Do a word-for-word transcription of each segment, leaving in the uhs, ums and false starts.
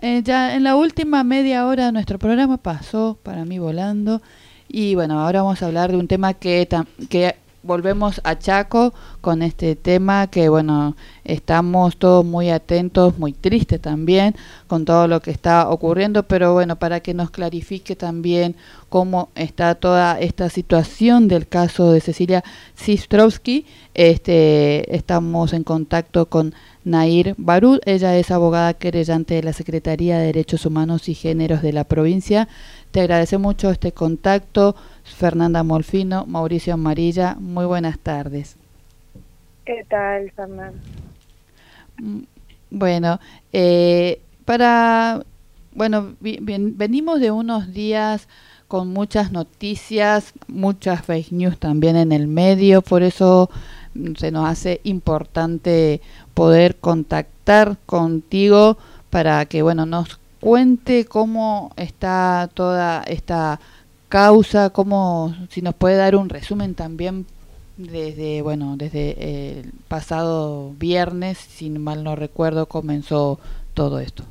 eh, ya en la última media hora nuestro programa pasó para mí volando y bueno, ahora vamos a hablar de un tema que, que volvemos a Chaco con este tema que bueno, estamos todos muy atentos, muy tristes también con todo lo que está ocurriendo, pero bueno, para que nos clarifique también cómo está toda esta situación del caso de Cecilia Sistrowski, este, estamos en contacto con Nair Barud. Ella es abogada querellante de la Secretaría de Derechos Humanos y Géneros de la provincia. Te agradece mucho este contacto, Fernanda Molfino, Mauricio Amarilla. Muy buenas tardes. ¿Qué tal, Fernanda? Bueno, eh, para, bueno, bien, venimos de unos días con muchas noticias, muchas fake news también en el medio, por eso se nos hace importante poder contactar contigo para que, bueno, nos cuente cómo está toda esta causa, cómo, si nos puede dar un resumen también desde, bueno, desde el pasado viernes, si mal no recuerdo, comenzó todo esto.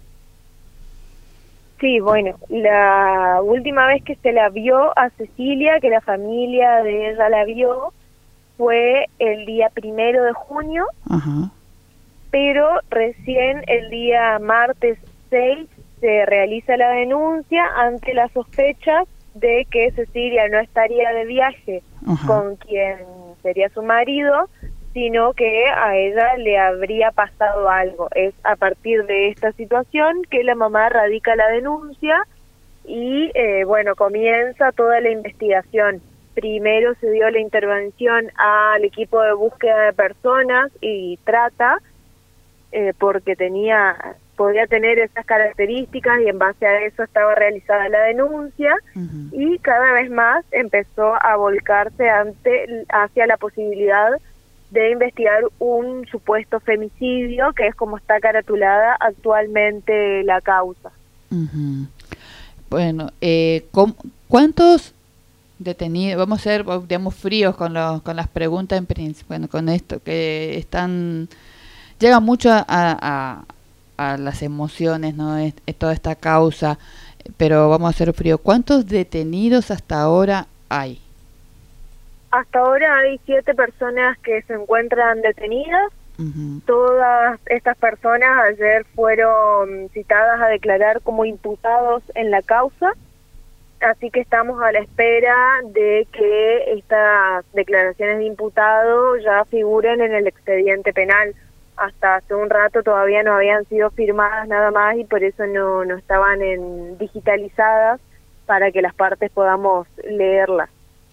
Sí, bueno, la última vez que se la vio a Cecilia, que la familia de ella la vio, fue el día primero de junio, Ajá. pero recién el día martes seis se realiza la denuncia ante las sospechas de que Cecilia no estaría de viaje Ajá. con quien sería su marido, sino que a ella le habría pasado algo. Es a partir de esta situación que la mamá radica la denuncia y, eh, bueno, comienza toda la investigación. Primero se dio la intervención al equipo de búsqueda de personas y trata, eh, porque tenía podía tener esas características y en base a eso estaba realizada la denuncia uh-huh. y cada vez más empezó a volcarse ante hacia la posibilidad de investigar un supuesto femicidio, que es como está caratulada actualmente la causa. Uh-huh. Bueno, eh, ¿cuántos detenidos? Vamos a ser, digamos, fríos con los con las preguntas en principio, bueno, con esto que están llega mucho a, a, a las emociones, ¿no? Es, es toda esta causa, pero vamos a ser fríos. ¿Cuántos detenidos hasta ahora hay? Hasta ahora hay siete personas que se encuentran detenidas. Uh-huh. Todas estas personas ayer fueron citadas a declarar como imputados en la causa, así que estamos a la espera de que estas declaraciones de imputado ya figuren en el expediente penal. Hasta hace un rato todavía no habían sido firmadas nada más y por eso no, no estaban en digitalizadas para que las partes podamos leerlas.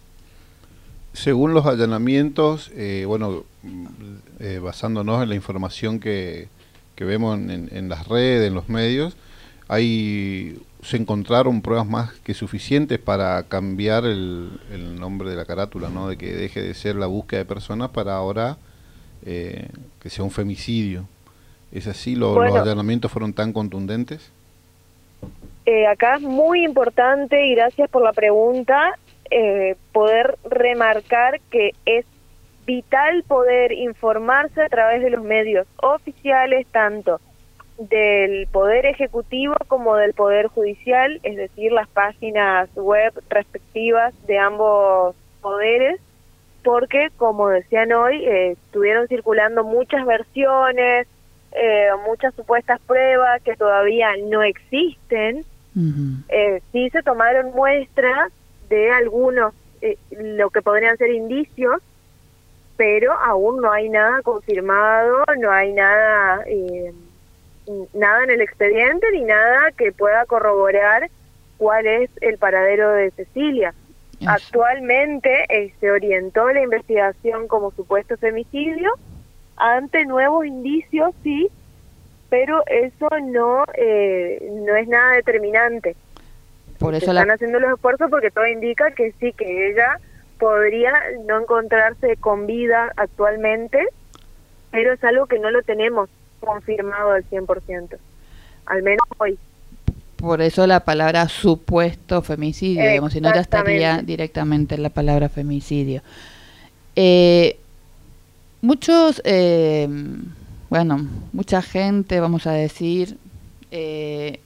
Según los allanamientos, eh, bueno, eh, basándonos en la información que, que vemos en, en las redes, en los medios, hay se encontraron pruebas más que suficientes para cambiar el, el nombre de la carátula, ¿no? De que deje de ser la búsqueda de personas para ahora eh, que sea un femicidio. ¿Es así? ¿Lo, bueno, ¿Los allanamientos fueron tan contundentes? Eh, acá es muy importante, y gracias por la pregunta, Eh, poder remarcar que es vital poder informarse a través de los medios oficiales, tanto del Poder Ejecutivo como del Poder Judicial, es decir, las páginas web respectivas de ambos poderes, porque, como decían hoy, eh, estuvieron circulando muchas versiones, eh, muchas supuestas pruebas que todavía no existen. Uh-huh. eh, sí se tomaron muestras de algunos, eh, lo que podrían ser indicios, pero aún no hay nada confirmado, no hay nada eh, nada en el expediente ni nada que pueda corroborar cuál es el paradero de Cecilia. Yes. Actualmente eh, se orientó la investigación como supuesto femicidio ante nuevos indicios, sí, pero eso no eh, no es nada determinante. Por eso se están la... haciendo los esfuerzos porque todo indica que sí, que ella podría no encontrarse con vida actualmente, pero es algo que no lo tenemos confirmado al cien por ciento, al menos hoy. Por eso la palabra supuesto femicidio, digamos, si no ya estaría directamente la palabra femicidio. Eh, muchos, eh, bueno, mucha gente, vamos a decir, eh,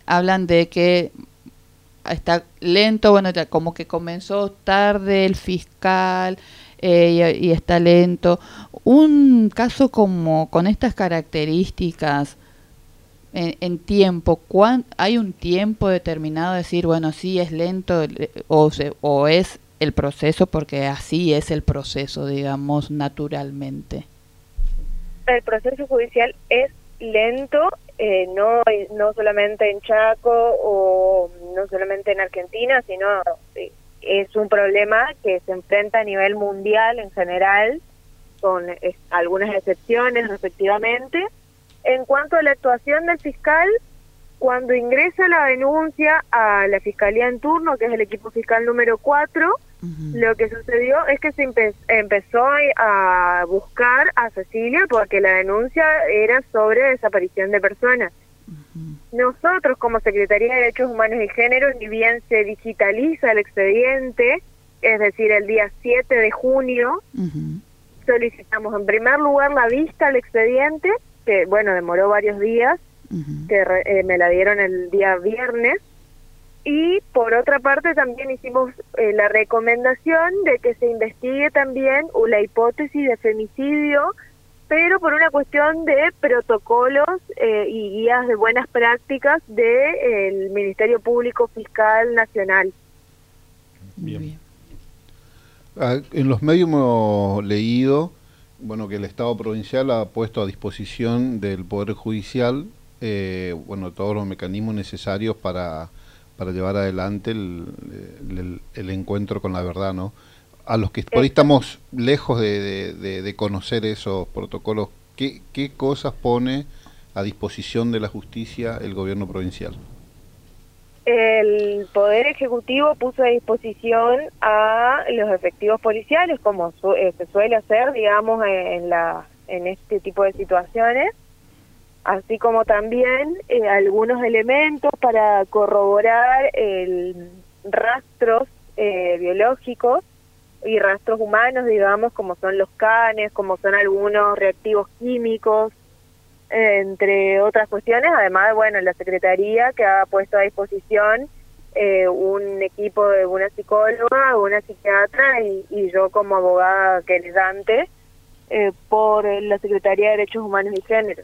hablan de que está lento, bueno, ya como que comenzó tarde el fiscal eh, y, y está lento. Un caso como con estas características en, en tiempo, ¿cuán, ¿hay un tiempo determinado de decir, bueno, sí es lento o, se, o es el proceso porque así es el proceso, digamos, naturalmente? El proceso judicial es lento, eh, no no solamente en Chaco o no solamente en Argentina, sino eh, es un problema que se enfrenta a nivel mundial en general, con eh, algunas excepciones respectivamente. En cuanto a la actuación del fiscal, cuando ingresa la denuncia a la fiscalía en turno, que es el equipo fiscal número cuatro, uh-huh. lo que sucedió es que se empe empezó a buscar a Cecilia porque la denuncia era sobre desaparición de personas. Uh-huh. Nosotros, como Secretaría de Derechos Humanos y Género, ni bien se digitaliza el expediente, es decir, el día siete de junio, uh-huh. solicitamos en primer lugar la vista al expediente, que bueno, demoró varios días, uh-huh. que eh, me la dieron el día viernes, y por otra parte también hicimos eh, la recomendación de que se investigue también la hipótesis de femicidio, pero por una cuestión de protocolos eh, y guías de buenas prácticas del eh, Ministerio Público Fiscal Nacional. Bien. Ah, en los medios hemos leído, bueno, que el Estado provincial ha puesto a disposición del Poder Judicial, eh, bueno, todos los mecanismos necesarios para para llevar adelante el, el, el encuentro con la verdad, ¿no? A los que por ahí estamos lejos de, de, de, de conocer esos protocolos, ¿qué, ¿qué cosas pone a disposición de la justicia el gobierno provincial? El Poder Ejecutivo puso a disposición a los efectivos policiales, como su, eh, se suele hacer, digamos, en, la, en este tipo de situaciones, así como también eh, algunos elementos para corroborar el rastros eh, biológicos y rastros humanos, digamos, como son los canes, como son algunos reactivos químicos, eh, entre otras cuestiones. Además, bueno, la Secretaría que ha puesto a disposición eh, un equipo de una psicóloga, una psiquiatra y, y yo como abogada querellante eh, por la Secretaría de Derechos Humanos y Género.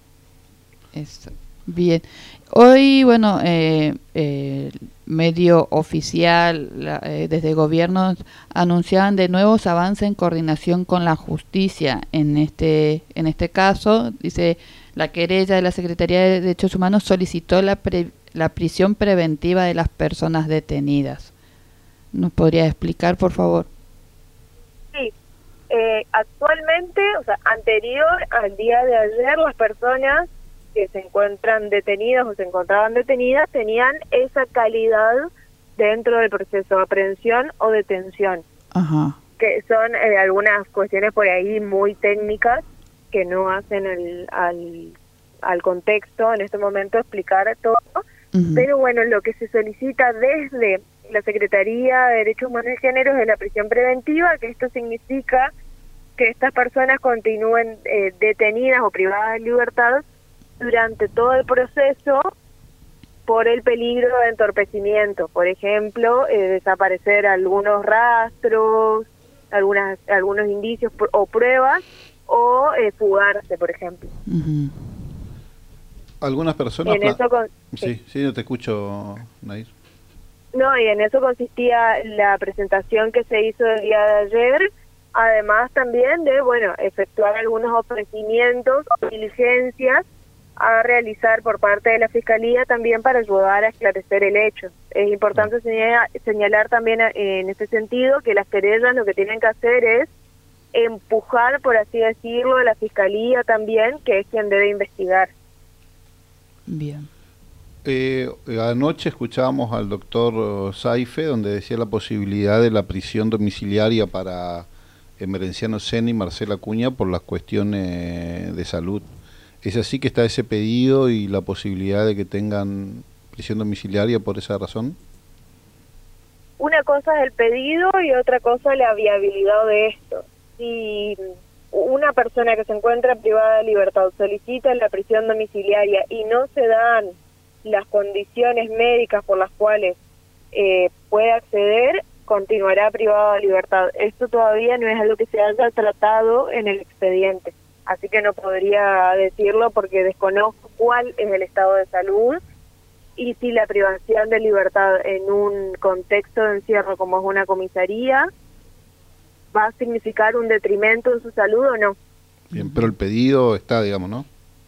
Eso. Bien. Hoy, bueno, eh, eh, medio oficial, la, eh, desde gobiernos anunciaban de nuevos avances en coordinación con la justicia. En este, en este caso, dice, la querella de la Secretaría de Derechos Humanos solicitó la, pre, la prisión preventiva de las personas detenidas. ¿Nos podría explicar, por favor? Sí. Eh, actualmente, o sea, anterior al día de ayer, las personas que se encuentran detenidas o se encontraban detenidas tenían esa calidad dentro del proceso de aprehensión o detención. Ajá. Que son eh, algunas cuestiones por ahí muy técnicas que no hacen el, al, al contexto en este momento explicar todo, uh-huh. pero bueno, lo que se solicita desde la Secretaría de Derechos Humanos y Género es la prisión preventiva, que esto significa que estas personas continúen eh, detenidas o privadas de libertad durante todo el proceso por el peligro de entorpecimiento, por ejemplo, eh, desaparecer algunos rastros, algunas algunos indicios o pruebas, o eh, fugarse, por ejemplo. Uh-huh. Algunas personas... En eso con... Sí, sí, yo te escucho, Nair. No, y en eso consistía la presentación que se hizo el día de ayer, además también de, bueno, efectuar algunos ofrecimientos o diligencias a realizar por parte de la Fiscalía también para ayudar a esclarecer el hecho. Es importante señalar, señalar también en este sentido que las querellas lo que tienen que hacer es empujar, por así decirlo, a la Fiscalía también, que es quien debe investigar. Bien. Eh, anoche escuchábamos al doctor Saife, donde decía la posibilidad de la prisión domiciliaria para Emerenciano Sena y Marcela Acuña por las cuestiones de salud. ¿Es así que está ese pedido y la posibilidad de que tengan prisión domiciliaria por esa razón? Una cosa es el pedido y otra cosa la viabilidad de esto. Si una persona que se encuentra privada de libertad solicita la prisión domiciliaria y no se dan las condiciones médicas por las cuales eh, puede acceder, continuará privado de libertad. Esto todavía no es algo que se haya tratado en el expediente, así que no podría decirlo porque desconozco cuál es el estado de salud y si la privación de libertad en un contexto de encierro como es una comisaría va a significar un detrimento en su salud o no. Bien, pero el pedido está, digamos, ¿no?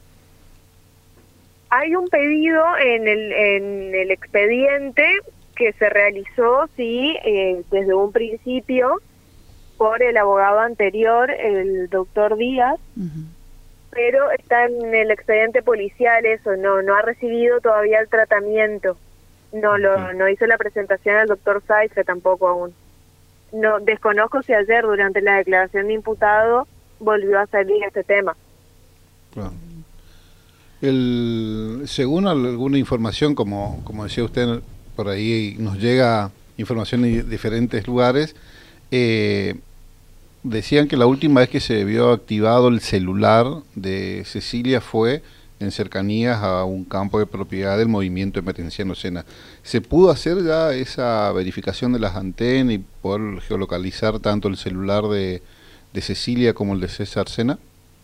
Hay un pedido en el, en el expediente que se realizó, sí, eh, desde un principio por el abogado anterior, el doctor Díaz, uh-huh. pero está en el expediente policial eso, no no ha recibido todavía el tratamiento, no lo uh-huh. no hizo la presentación al doctor Saife tampoco aún. No desconozco si ayer durante la declaración de imputado volvió a salir este tema. Claro. El, según alguna información, como, como decía usted, por ahí nos llega información de diferentes lugares, eh, decían que la última vez que se vio activado el celular de Cecilia fue en cercanías a un campo de propiedad del Movimiento Emergenciano Sena. ¿Se pudo hacer ya esa verificación de las antenas y poder geolocalizar tanto el celular de, de Cecilia como el de César Sena?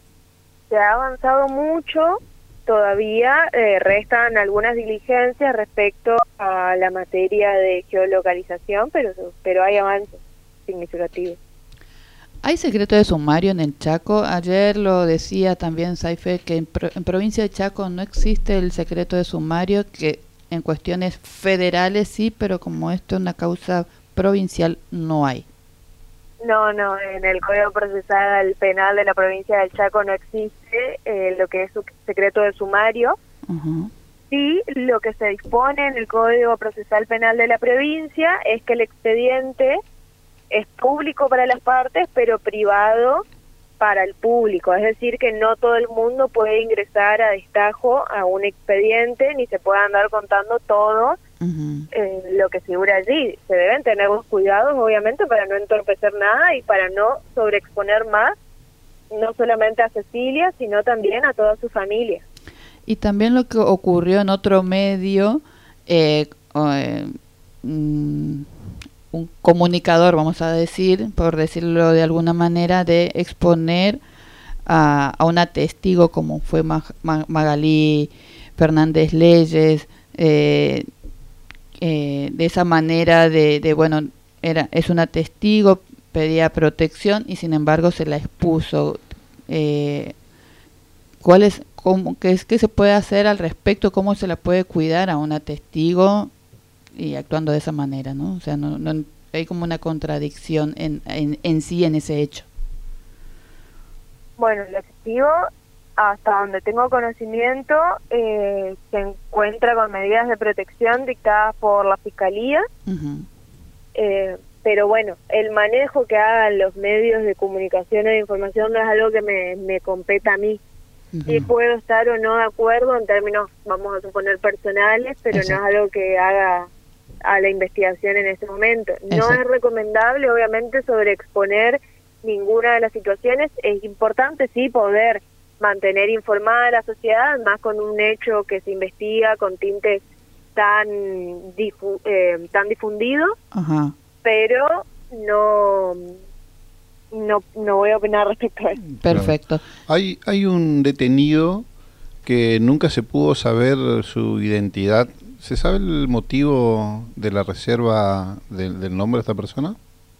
Se ha avanzado mucho. Todavía eh, restan algunas diligencias respecto a la materia de geolocalización, pero pero hay avances significativos. ¿Hay secreto de sumario en el Chaco? Ayer lo decía también Saife, que en, pro, en provincia de Chaco no existe el secreto de sumario, que en cuestiones federales sí, pero como esto es una causa provincial no hay. No, no, en el Código Procesal Penal de la provincia del Chaco no existe eh, lo que es su secreto de sumario. Uh-huh. Sí, lo que se dispone en el Código Procesal Penal de la provincia es que el expediente es público para las partes, pero privado para el público. Es decir, que no todo el mundo puede ingresar a destajo a un expediente, ni se puede andar contando todo Uh-huh. Eh, lo que figura allí. Se deben tener los cuidados, obviamente, para no entorpecer nada y para no sobreexponer más, no solamente a Cecilia, sino también a toda su familia. Y también lo que ocurrió en otro medio, eh, eh, un comunicador, vamos a decir, por decirlo de alguna manera, de exponer a, a una testigo como fue Mag Magalí Fernández Leyes, eh, Eh, de esa manera de, de bueno, era es una testigo, pedía protección y sin embargo se la expuso. Eh, ¿Cuál es, cómo, qué, es, qué se puede hacer al respecto? ¿Cómo se la puede cuidar a una testigo y actuando de esa manera, ¿no? O sea, no, no hay como una contradicción en, en, en sí en ese hecho. Bueno, el testigo, hasta donde tengo conocimiento, eh, se encuentra con medidas de protección dictadas por la Fiscalía, uh-huh. eh, pero bueno, el manejo que hagan los medios de comunicación e de información no es algo que me, me competa a mí. Uh-huh. Sí puedo estar o no de acuerdo en términos, vamos a suponer, personales, pero Exacto. no es algo que haga a la investigación en este momento. No Exacto. es recomendable, obviamente, sobreexponer ninguna de las situaciones. Es importante, sí, poder mantener informada a la sociedad, más con un hecho que se investiga con tintes tan difu eh, tan difundidos, uh-huh. pero no, no no voy a opinar respecto a eso. Perfecto. Hay hay un detenido que nunca se pudo saber su identidad. ¿Se sabe el motivo de la reserva de, del nombre de esta persona?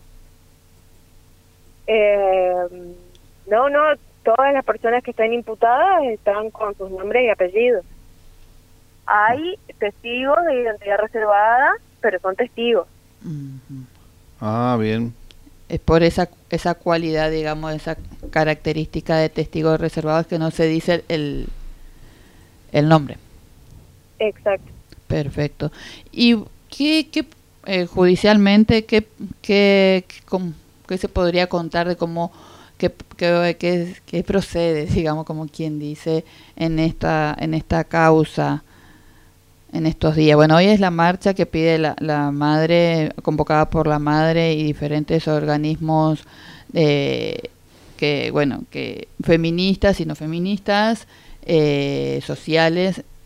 Eh, no, no. Todas las personas que están imputadas están con sus nombres y apellidos. Hay testigos de identidad reservada, pero son testigos. Uh-huh. Ah, bien. Es por esa esa cualidad, digamos, esa característica de testigos reservados que no se dice el, el nombre. Exacto. Perfecto. ¿Y qué, qué eh, judicialmente, qué, qué, qué, qué se podría contar de cómo que, que, que, que procede, digamos, como quien dice, en esta en esta causa, en estos días? Bueno, hoy es la marcha que pide la, la madre, convocada por la madre y diferentes organismos eh, que, bueno, que feministas y no feministas, eh, sociales,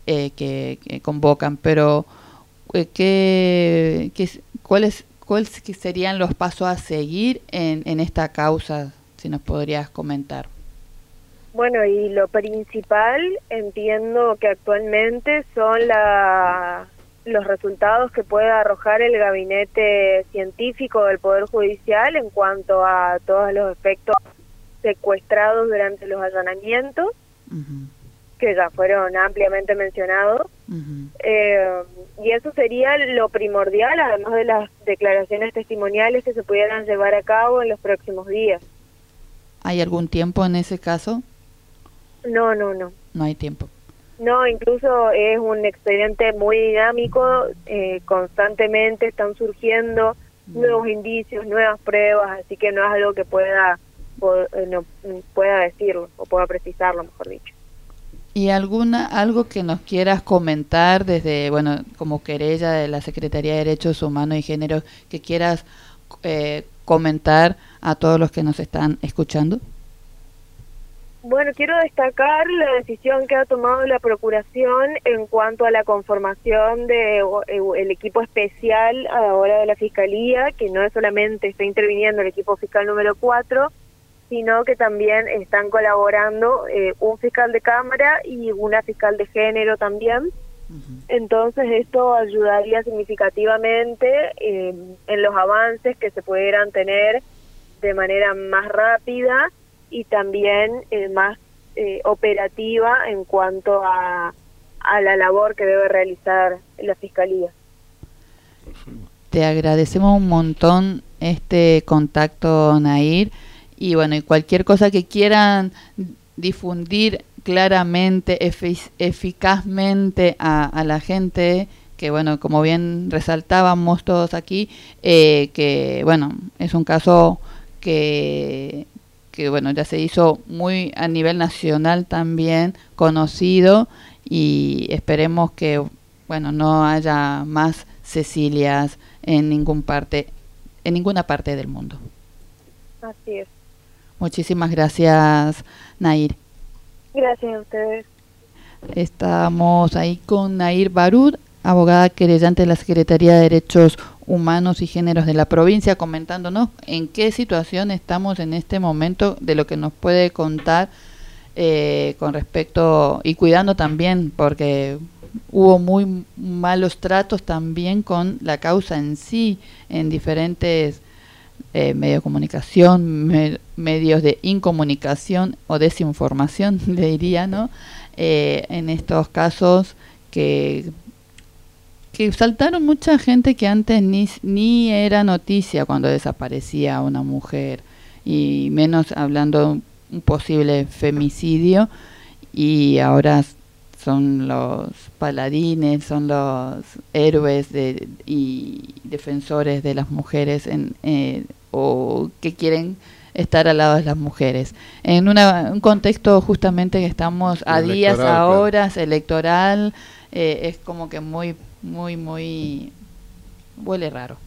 eh, que, que convocan, pero eh, ¿qué, qué, cuáles, ¿cuáles serían los pasos a seguir en, en esta causa? Si nos podrías comentar. Bueno, y lo principal entiendo que actualmente son la, los resultados que puede arrojar el gabinete científico del Poder Judicial en cuanto a todos los efectos secuestrados durante los allanamientos, uh-huh. que ya fueron ampliamente mencionados. Uh-huh. Eh, y eso sería lo primordial, además de las declaraciones testimoniales que se pudieran llevar a cabo en los próximos días. ¿Hay algún tiempo en ese caso? No, no, no. No hay tiempo. No, incluso es un expediente muy dinámico, eh, constantemente están surgiendo mm. nuevos indicios, nuevas pruebas, así que no es algo que pueda, po- no, pueda decirlo o pueda precisarlo, mejor dicho. ¿Y alguna algo que nos quieras comentar desde, bueno, como querella de la Secretaría de Derechos Humanos y Género, que quieras eh, comentar a todos los que nos están escuchando? Bueno, quiero destacar la decisión que ha tomado la Procuración en cuanto a la conformación de el equipo especial a la hora de la Fiscalía, que no es solamente está interviniendo el equipo fiscal número cuatro, sino que también están colaborando eh, un fiscal de Cámara y una fiscal de género también. Uh-huh. Entonces esto ayudaría significativamente eh, en los avances que se pudieran tener de manera más rápida y también eh, más eh, operativa en cuanto a, a la labor que debe realizar la Fiscalía. Te agradecemos un montón este contacto, Nair, y bueno, y cualquier cosa que quieran difundir claramente, efic- eficazmente a, a la gente, que bueno, como bien resaltábamos todos aquí, eh, que bueno, es un caso que que bueno, ya se hizo muy a nivel nacional también conocido, y esperemos que bueno, no haya más Cecilias en ningún parte, en ninguna parte del mundo. Así es. Muchísimas gracias, Nair. Gracias a ustedes. Estamos ahí con Nair Barud, abogada querellante de la Secretaría de Derechos Humanos y Géneros de la provincia, comentándonos en qué situación estamos en este momento, de lo que nos puede contar eh, con respecto, y cuidando también, porque hubo muy malos tratos también con la causa en sí, en diferentes eh, medios de comunicación, me, medios de incomunicación o desinformación, le diría, ¿no? Eh, en estos casos que... que saltaron mucha gente que antes ni, ni era noticia cuando desaparecía una mujer, y menos hablando de un posible femicidio, y ahora son los paladines, son los héroes de, y defensores de las mujeres en, eh, o que quieren estar al lado de las mujeres. En una, un contexto justamente que estamos a electoral, días, a horas, claro. electoral, eh, es como que muy... muy, muy... huele raro.